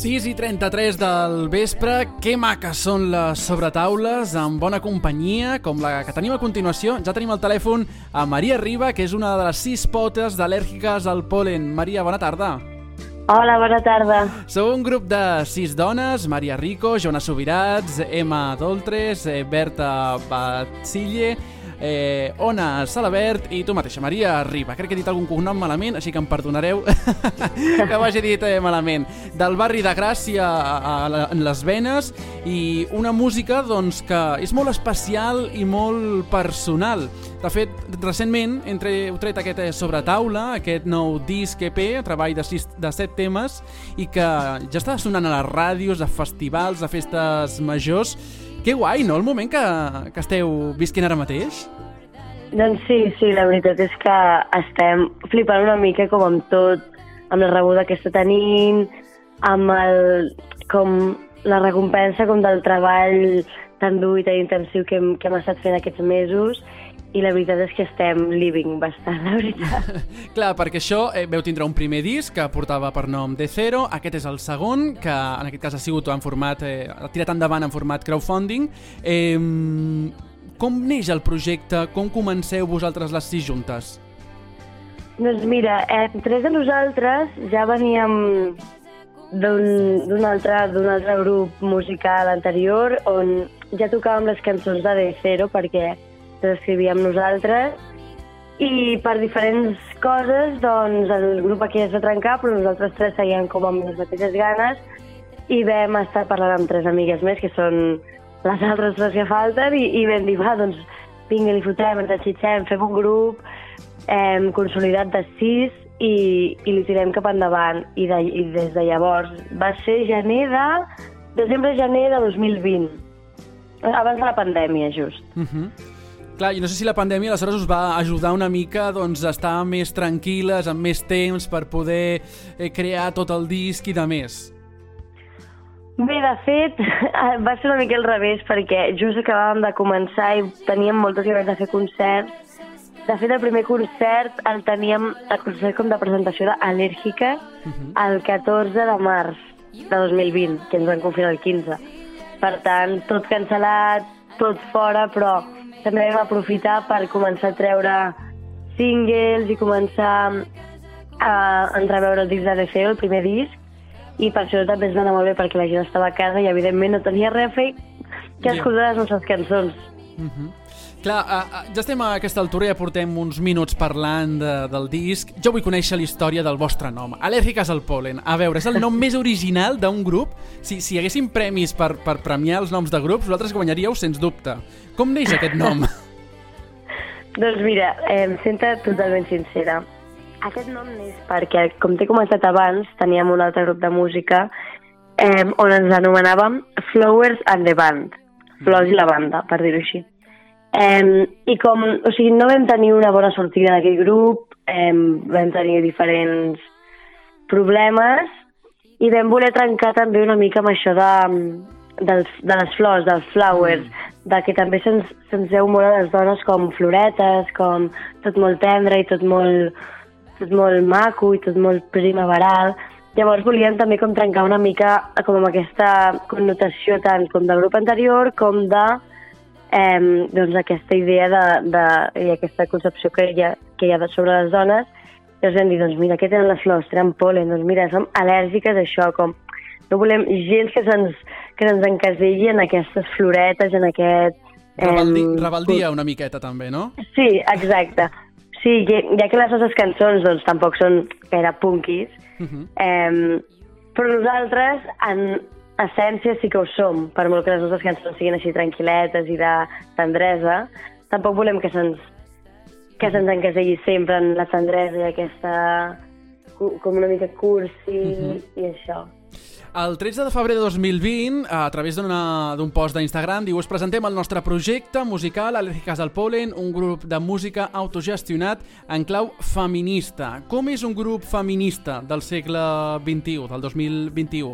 6:33 del vespre, que maques són les sobretaules, amb bona companyia, com la que tenim a continuació. Ja tenim al telèfon a Maria Riba, que és una de les 6 potes d'al·lèrgiques al pol·len. Maria, bona tarda. Hola, bona tarda. Sou un grup de 6 dones: Maria Rico, Joana Subirats, Emma Doltres, Berta Batzille, Ona Salabert i tu mateixa, Maria Riba. Crec que he dit algun cognom malament, així que em perdonareu que ho hagi dit malament. Del barri de Gràcia en les Venes, i una música doncs, que és molt especial i molt personal. De fet, recentment heu tret aquest sobretaula, aquest nou disc EP, treball de 7 temes, i que ja està sonant a les ràdios, a festivals, a festes majors. Que guai, no?, el moment que esteu visquent ara mateix? Doncs sí, la veritat és que estem flipant una mica com amb tot, amb la rebuda que està tenint, amb com la recompensa com del treball tan dur i tan intensiu que hem estat fent aquests mesos, i la veritat és que estem living bastant, la veritat. Clar, perquè això veu tindre un primer disc que portava per nom De Zero, aquest és el segon, que en aquest cas ha sigut tirat endavant en format crowdfunding. Com neix el projecte? Com comenceu vosaltres les 6 juntes? Doncs mira, 3 de nosaltres ja veníem d'un altre grup musical anterior, on ja tocàvem les cançons de De Zero perquè les escrivíem nosaltres, i per diferents coses doncs el grup aquí es va trencar, però nosaltres 3 seguíem com amb les mateixes ganes, i vam estar parlant amb 3 amigues més, que són les altres 3 que falten, i vam dir, doncs vinga, li fotem, ens enxitxem, fem un grup consolidat de 6 i li tirem cap endavant. I des de llavors va ser desembre-gener de 2020, abans de la pandèmia, just. Clar, i no sé si la pandèmia aleshores us va ajudar una mica doncs, a estar més tranquil·les, amb més temps per poder crear tot el disc i de més. Bé, de fet, va ser una mica al revés, perquè just acabàvem de començar i teníem moltes ganes de fer concerts. De fet, el primer concert el teníem, el concert com de presentació d'Al·lèrgica, el 14 de març de 2020, que ens van confinar el 15. Per tant, tot cancel·lat, tot fora, però també vam aprofitar per començar a treure singles i començar a entreveure el disc de De Zero, el primer disc, i per això també es va anar molt bé, perquè la gent estava a casa i evidentment no tenia res a fer que escoltar les nostres cançons. Clar, ja estem a aquesta altura, ja portem uns minuts parlant del disc. Jo vull conèixer la història del vostre nom, Al·lèrgiques al pol·len. A veure, és el nom més original d'un grup? Si hi haguéssim premis per premiar els noms de grups, vosaltres guanyaríeu sens dubte. Com neix aquest nom? Doncs mira, sent totalment sincera, aquest nom neix perquè, com t'he comentat abans, teníem un altre grup de música on ens anomenàvem Flowers and the Band, Flors i la banda, per dir-ho així. I com, no vam tenir una bona sortida d'aquest grup, vam tenir diferents problemes i vam voler trencar també una mica amb això de les flors, dels flowers, de que també se'ns veu molt a les dones com floretes, com tot molt tendre i tot molt maco i tot molt primaveral. Llavors volíem també com trencar una mica com amb aquesta connotació tant com del grup anterior com de doncs aquesta idea i aquesta concepció que hi ha sobre les dones. I ens vam dir, doncs mira, què tenen les flors? Tenen pol·len, doncs mira, som al·lèrgiques a això, com no volem gens que se'ns encaselli en aquestes floretes, en aquest... Rebeldia una miqueta també, no? Sí, exacte. Sí, ja que les nostres cançons doncs tampoc són gaire punkis, però nosaltres en essència sí que ho som, per molt que les nostres cançons siguin així tranquil·letes i de tendresa, tampoc volem que se'ns encaselli sempre en la tendresa i aquesta com una mica cursi i això. El 13 de febrer de 2020, a través d'un post d'Instagram, us presentem el nostre projecte musical Al·lèrgiques al pol·len, un grup de música autogestionat en clau feminista. Com és un grup feminista del segle XXI, del 2021?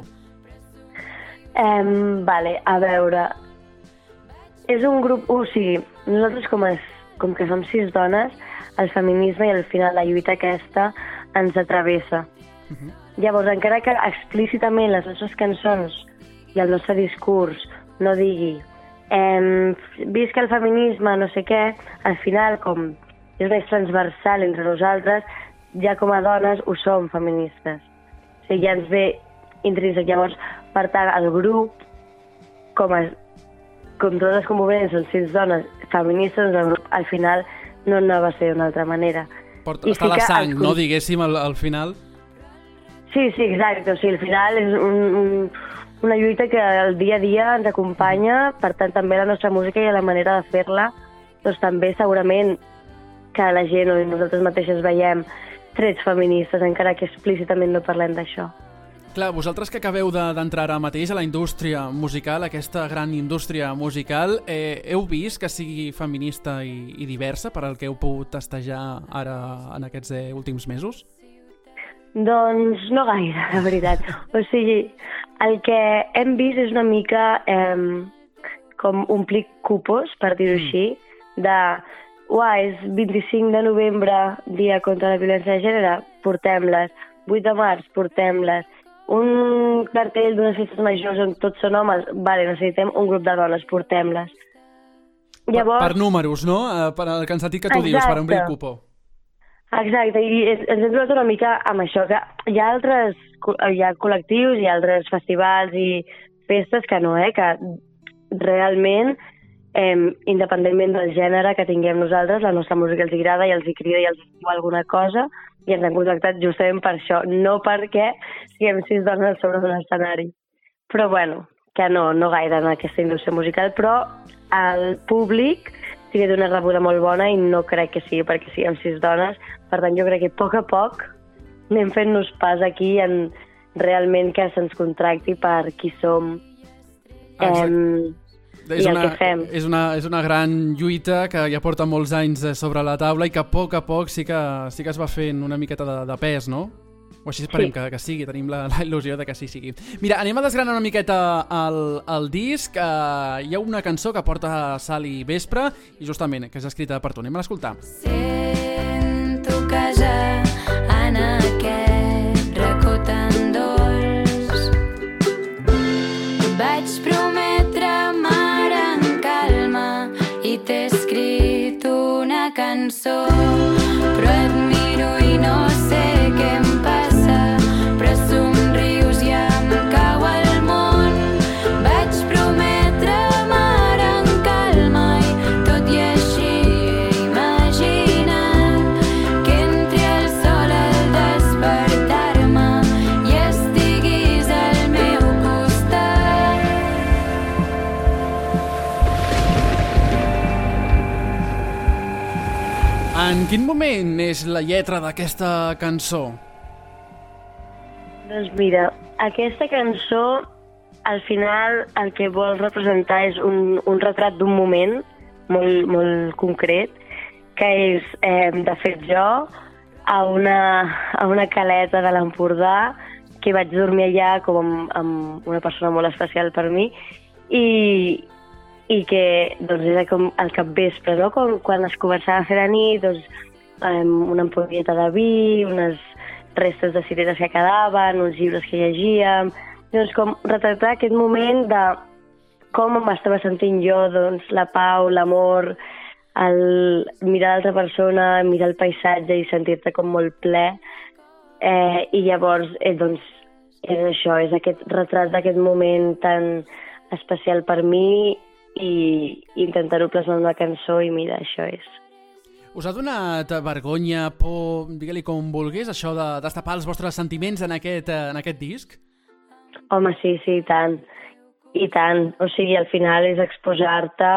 A veure, és un grup, nosaltres com que som 6 dones, el feminisme i al final la lluita aquesta ens atravessa. Llavors, encara que explícitament les nostres cançons i el nostre discurs no digui visca el feminisme, no sé què, al final, com és més transversal entre nosaltres, ja com a dones ho som feministes. O sigui, ja ens ve intrínsec. Llavors, per tant, el grup, com totes les components són 6 dones feministes, doncs el grup al final no va ser d'una altra manera. Està la sang, no, diguéssim, al final? Sí, exacte. O sigui, al final és una lluita que el dia a dia ens acompanya, per tant, també la nostra música i la manera de fer-la, doncs també segurament que la gent o nosaltres mateixes veiem trets feministes, encara que explícitament no parlem d'això. Clar, vosaltres que acabeu d'entrar ara mateix a la indústria musical, aquesta gran indústria musical, heu vist que sigui feminista i diversa per al que heu pogut tastejar ara en aquests últims mesos? Doncs no gaire, la veritat. O sigui, el que hem vist és una mica com omplir cupos, per dir-ho així, és 25 de novembre, dia contra la violència de gènere, portem-les. 8 de març, portem-les. Un cartell d'unes festes majors on tots són homes, necessitem un grup de dones, portem-les. Llavors... Per números, no? Per el sentit que tu dius, per omplir el cupo. Exacte, i ens hem trobat una mica amb això, que hi ha col·lectius i altres festivals i festes que no, que realment, independentment del gènere que tinguem nosaltres, la nostra música els agrada i els crida i els diu alguna cosa, i ens han contactat justament per això, no perquè siguem 6 dones sobre un escenari. Però bueno, que no gaire en aquesta indústria musical, però el públic sí que té una rebuda molt bona i no crec que sigui perquè siguem 6 dones. Per tant, jo crec que a poc anem fent-nos pas aquí en realment que se'ns contracti per qui som i el que fem. És una gran lluita que ja porta molts anys sobre la taula i que a poc sí que es va fent una miqueta de pes, no? O així esperem que sigui, tenim la il·lusió de que sí sigui. Mira, anem a desgranar una miqueta el disc. Hi ha una cançó que porta Sal i Vespre i justament que és escrita per tu. Anem a l'escoltar. Sento casa en aquest racó tan dolç. Vaig prometre mar en calma i t'he escrit una cançó, però et miro i no sé què em passa, però somrius i em cau el món. Vaig prometre mar en calma i tot i així he imaginat que entri el sol al despertar-me i estiguis al meu costat. En quin moment és la lletra d'aquesta cançó? Doncs mira, aquesta cançó al final el que vol representar és un retrat d'un moment molt, molt concret, que és, de fet, jo a una caleta de l'Empordà, que vaig dormir allà com amb una persona molt especial per mi, i que doncs, era com al capvespre, no? Quan es començava a fer la nit, doncs, una ampolleta de vi, unes restes de cireres que quedaven, uns llibres que llegíem, doncs com retratar aquest moment de com m'estava sentint jo, doncs, la pau, l'amor, el mirar l'altra persona, mirar el paisatge i sentir-te com molt ple, i llavors doncs, és això, és aquest retrat d'aquest moment tan especial per mi i intentar-ho plasmar en una cançó i mira, això és. Us ha donat vergonya, por, digue-li com vulguis, això de destapar els vostres sentiments en aquest disc? Home, sí, i tant. I tant. O sigui, al final és exposar-te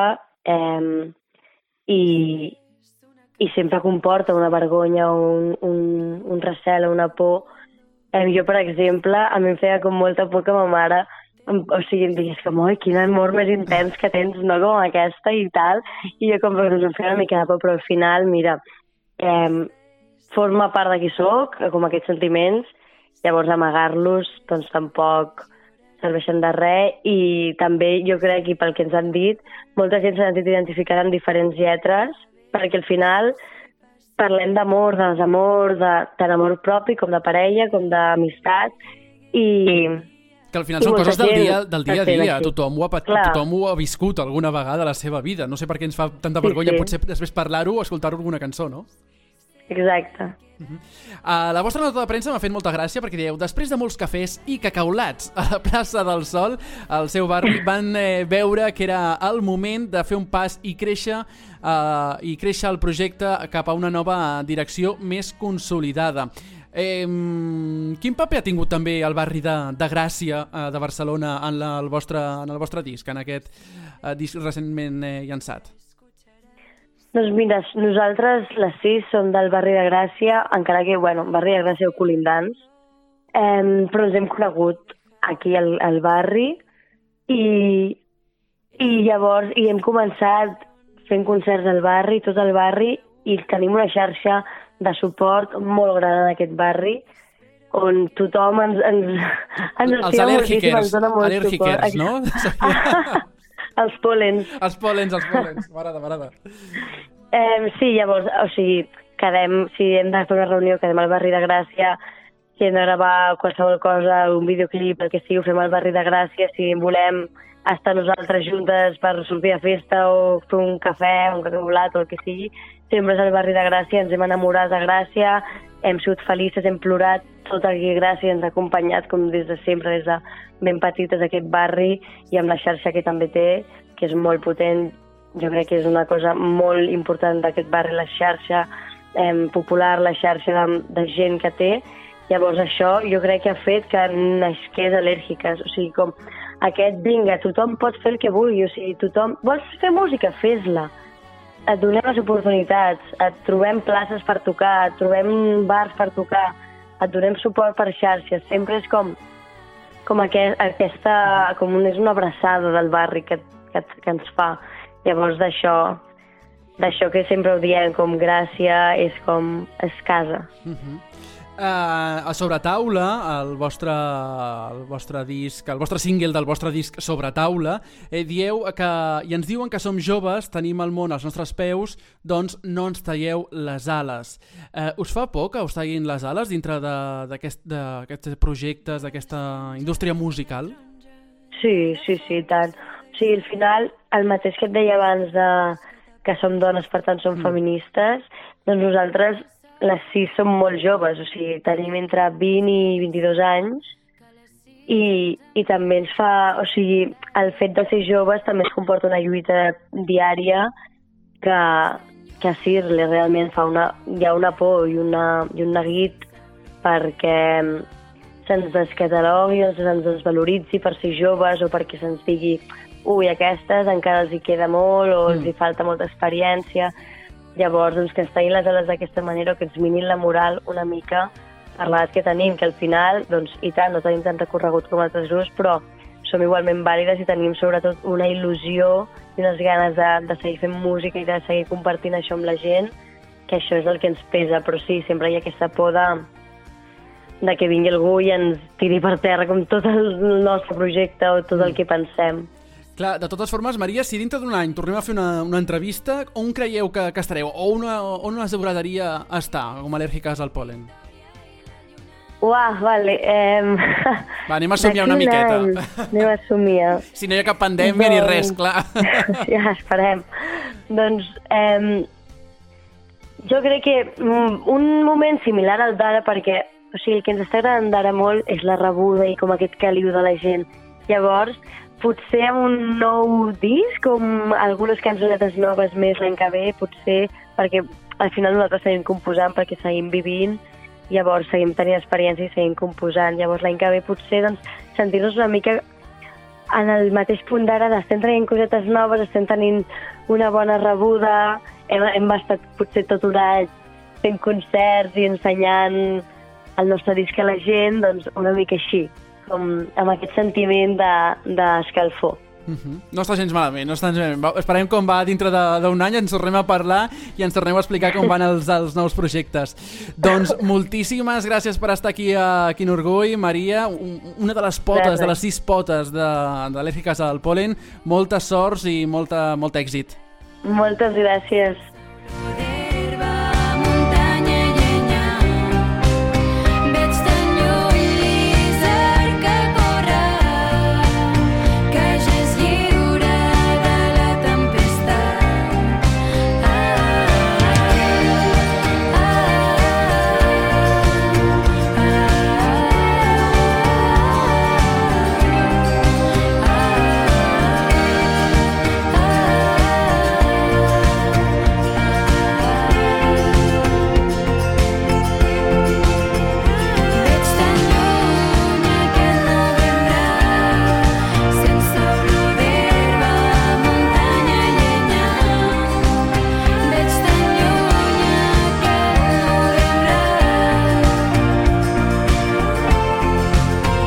i sempre comporta una vergonya o un recel o una por. Jo, per exemple, a mi em feia com molta por que ma mare o sigui, em digués com, oi, quin amor més intens que tens, no, com aquesta i tal, i jo com que em feia una mica de por, però al final, mira, forma part de qui soc, com aquests sentiments, llavors amagar-los, doncs tampoc serveixen de res, i també jo crec que pel que ens han dit, molta gent s'ha sentit identificada amb diferents lletres, perquè al final parlem d'amor, de desamor, tant amor propi com de parella, com d'amistat, i... Que al final són coses del dia a dia. Així. Tothom ho ha viscut alguna vegada a la seva vida. No sé per què ens fa tanta vergonya potser després parlar-ho o escoltar-ho alguna cançó, no? Exacte. La vostra nota de premsa m'ha fet molta gràcia perquè dieu, després de molts cafès i cacaulats a la plaça del Sol, al seu barri, van veure que era el moment de fer un pas i créixer el projecte cap a una nova direcció més consolidada. Quin paper ha tingut també el barri de Gràcia de Barcelona en el vostre disc, en aquest disc recentment llançat? Doncs mira, nosaltres les 6 som del barri de Gràcia, encara que, barri de Gràcia o colindants, però ens hem conegut aquí al barri i llavors hem començat fent concerts al barri, tot el barri, i tenim una xarxa de suport molt gran en aquest barri, on tothom ens estima moltíssim, ens dona molt suport. No? Els pòlens. Els pòlens, m'agrada. Sí, llavors, quedem, si hem de fer una reunió, quedem al barri de Gràcia, si hem de gravar qualsevol cosa, un videoclip, el que sigui, ho fem al barri de Gràcia, si volem estar nosaltres juntes per sortir a festa o fer un cafè, un cacaulat o el que sigui, sempre és al barri de Gràcia, ens hem enamorat de Gràcia, hem sigut felices, hem plorat, tot aquí Gràcia ens ha acompanyat com des de sempre, des de ben petites aquest barri, i amb la xarxa que també té, que és molt potent. Jo crec que és una cosa molt important d'aquest barri, la xarxa popular, la xarxa de gent que té. Llavors això jo crec que ha fet que nasqués Alèrgiques, o sigui, com aquest, vinga, tothom pot fer el que vulgui, o sigui, tothom... Vols fer música? Fes-la. Et donem les oportunitats, et trobem places per tocar, et trobem bars per tocar, et donem suport per xarxes. Sempre és com aquesta... és una abraçada del barri que ens fa. Llavors d'això que sempre ho diem, com Gràcia és casa. A Sobretaula, el vostre disc, el vostre single del vostre disc Sobretaula, dieu que, i ens diuen que som joves, tenim el món als nostres peus, doncs no ens talleu les ales. Us fa por que us tallin les ales dintre d'aquests projectes, d'aquesta indústria musical? Sí, tant. O sigui, al final, el mateix que et deia abans que som dones, per tant som feministes, doncs nosaltres les 6 som molt joves, o sigui, tenim entre 20 i 22 anys i també ens fa... O sigui, el fet de ser joves també ens comporta una lluita diària que sí, realment hi ha una por i un neguit perquè se'ns descatalogui o se'ns desvaloritzi per ser joves o perquè se'ns digui aquestes encara els hi queda molt o els hi falta molta experiència. Llavors, doncs, que ens tallin les ales d'aquesta manera o que ens minin la moral una mica per l'edat que tenim, que al final, doncs, i tant, no tenim tant recorregut com altres grups, però som igualment vàlides i tenim sobretot una il·lusió i unes ganes de seguir fent música i de seguir compartint això amb la gent, que això és el que ens pesa, però sí, sempre hi ha aquesta por de que vingui algú i ens tiri per terra com tot el nostre projecte o tot el que pensem. Clar, de totes formes, Maria, si dintre d'un any tornem a fer una entrevista, on creieu que estareu? O on us agradaria estar, com Alèrgiques al pol·len? Vale. Va, anem a somiar una miqueta. Anem a somiar. Si no hi ha cap pandèmia ni res, clar. Ja, esperem. Doncs jo crec que un moment similar al d'ara, perquè el que ens està agradant d'ara molt és la rebuda i com aquest caliu de la gent. Llavors, potser amb un nou disc, com algunes cançonetes noves més l'any que ve, potser, perquè al final nosaltres seguim composant, perquè seguim vivint, llavors seguim tenint experiència i seguim composant. Llavors l'any que ve potser sentir-nos una mica en el mateix punt d'ara, estem traient cosetes noves, estem tenint una bona rebuda, hem estat potser tot un any fent concerts i ensenyant el nostre disc a la gent, doncs una mica així, com amb aquest sentiment d'escalfor. No està gens malament, no està gens malament. Esperem com va dintre d'un any, ens tornem a parlar i ens tornem a explicar com van els nous projectes. Doncs moltíssimes gràcies per estar aquí a Quin Orgull, Maria, una de les potes, de les 6 potes d'Alèrgiques al pol·len. Molta sort i molt èxit. Moltes gràcies.